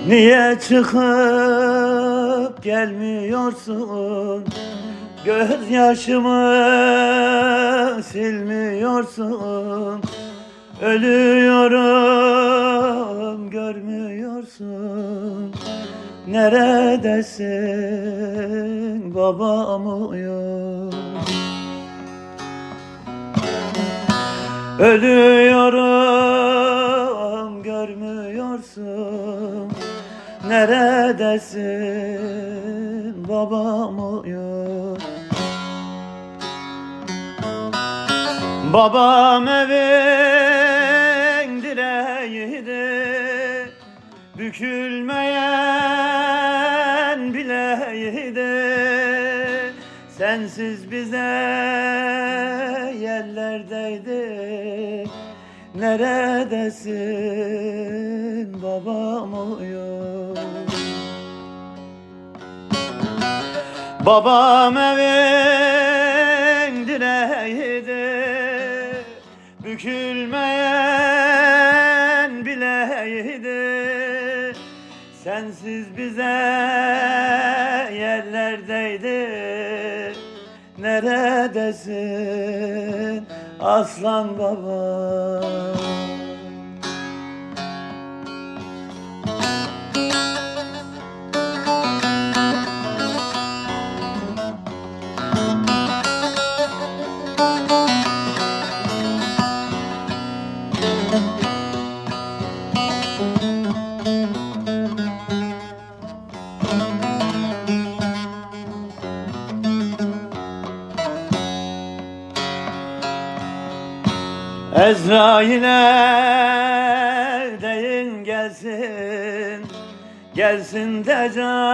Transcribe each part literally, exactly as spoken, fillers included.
Niye çıkıp gelmiyorsun? Gözyaşımı silmiyorsun. Ölüyorum görmüyorsun. Neredesin babam yok? Ölüyorum görmüyorsun. Neredesin babam yok? Babam evin direğiydi, bükülmeyen bileğiydi. Sensiz bize yerlerdeydi. Neredesin babam yok? Babam evin direğiydi, bükülmeyen bileğiydi. Sensiz bize yerlerdeydi. Neredesin aslan baba? Ezrail'e deyin gelsin, gelsin de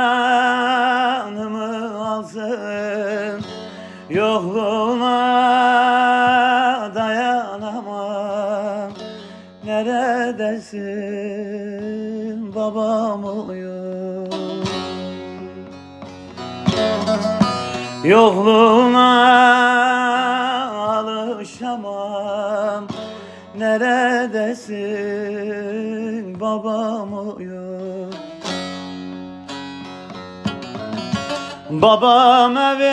canımı alsın. Yokluğuna dayanamam. Neredesin babam yok? Yokluğuna alışamam. Neredesin babam yok? Babam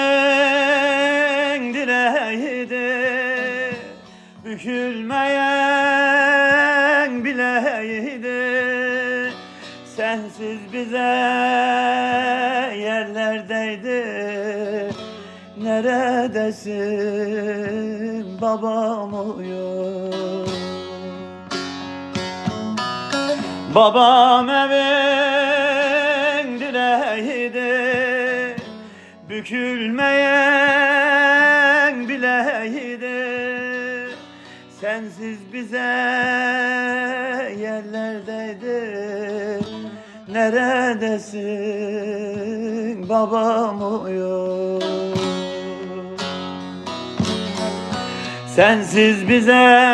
evin direğiydi, bükülmeyen bileğiydi. Sensiz bize yerlerdeydi. Neredesin babam yok? Babam evin direğiydi, bükülmeyen bileğiydi. Sensiz bize yerlerdeydi. Neredesin babam yok? Sensiz bize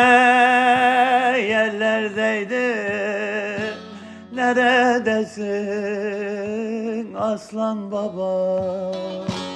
yerlerdeydi. Neredesin aslan baba?